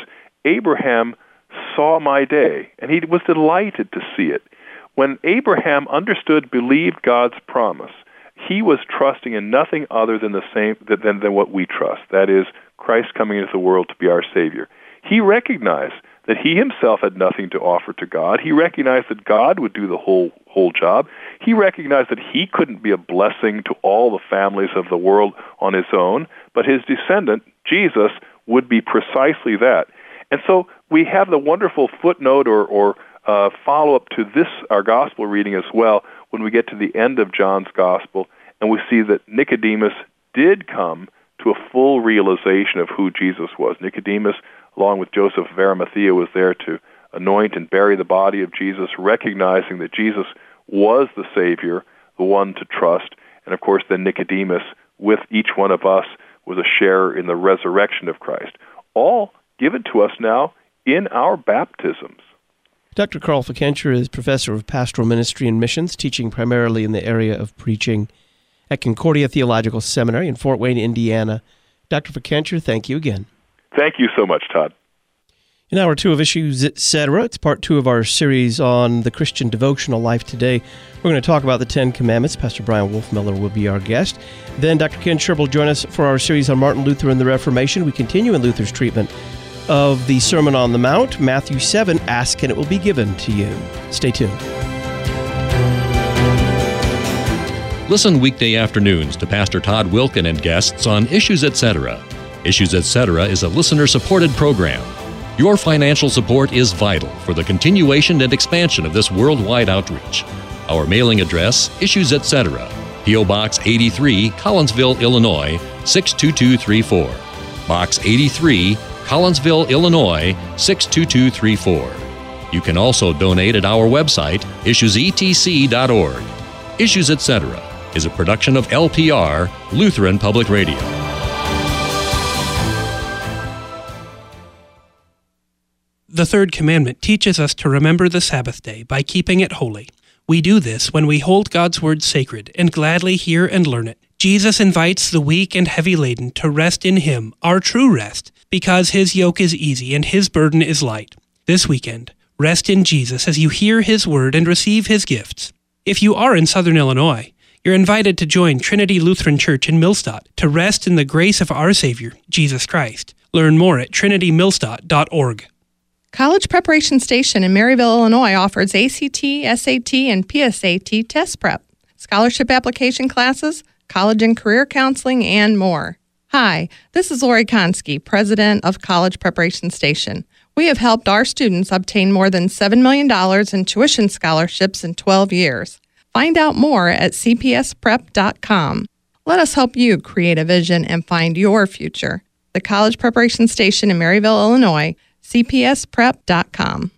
Abraham saw my day, and he was delighted to see it. When Abraham understood, believed God's promise, he was trusting in nothing other than the same than, than what we trust. That is, Christ coming into the world to be our Savior. He recognized that he himself had nothing to offer to God. He recognized that God would do the whole whole job. He recognized that he couldn't be a blessing to all the families of the world on his own, but his descendant, Jesus, would be precisely that. And so we have the wonderful footnote or, or uh, follow-up to this, our gospel reading as well, when we get to the end of John's gospel, and we see that Nicodemus did come to a full realization of who Jesus was. Nicodemus, along with Joseph of Arimathea, was there to anoint and bury the body of Jesus, recognizing that Jesus was the Savior, the one to trust. And of course, then Nicodemus, with each one of us, was a sharer in the resurrection of Christ. All given to us now in our baptisms. Doctor Carl Fickenscher is professor of pastoral ministry and missions, teaching primarily in the area of preaching at Concordia Theological Seminary in Fort Wayne, Indiana. Doctor Fickenscher, thank you again. Thank you so much, Todd. In hour two of Issues, et cetera, it's part two of our series on the Christian devotional life today. We're going to talk about the Ten Commandments. Pastor Brian Wolfmiller will be our guest. Then Doctor Ken Sherb will join us for our series on Martin Luther and the Reformation. We continue in Luther's treatment of the Sermon on the Mount, Matthew seven, Ask and it will be given to you. Stay tuned. Listen weekday afternoons to Pastor Todd Wilken and guests on Issues, et cetera. Issues, et cetera is a listener-supported program. Your financial support is vital for the continuation and expansion of this worldwide outreach. Our mailing address, Issues, et cetera, P O. Box eighty-three, Collinsville, Illinois, six two two three four. Box eighty-three, Collinsville, Illinois, six two two three four. You can also donate at our website, issues e t c dot org. Issues, et cetera is a production of L P R, Lutheran Public Radio. The third commandment teaches us to remember the Sabbath day by keeping it holy. We do this when we hold God's word sacred and gladly hear and learn it. Jesus invites the weak and heavy laden to rest in Him, our true rest, because His yoke is easy and His burden is light. This weekend, rest in Jesus as you hear His word and receive His gifts. If you are in Southern Illinois, you're invited to join Trinity Lutheran Church in Millstadt to rest in the grace of our Savior, Jesus Christ. Learn more at trinity millstadt dot org. College Preparation Station in Maryville, Illinois offers A C T, S A T, and P S A T test prep, scholarship application classes, college and career counseling, and more. Hi, this is Lori Konski, president of College Preparation Station. We have helped our students obtain more than seven million dollars in tuition scholarships in twelve years. Find out more at c p s prep dot com. Let us help you create a vision and find your future. The College Preparation Station in Maryville, Illinois, c p s prep dot com.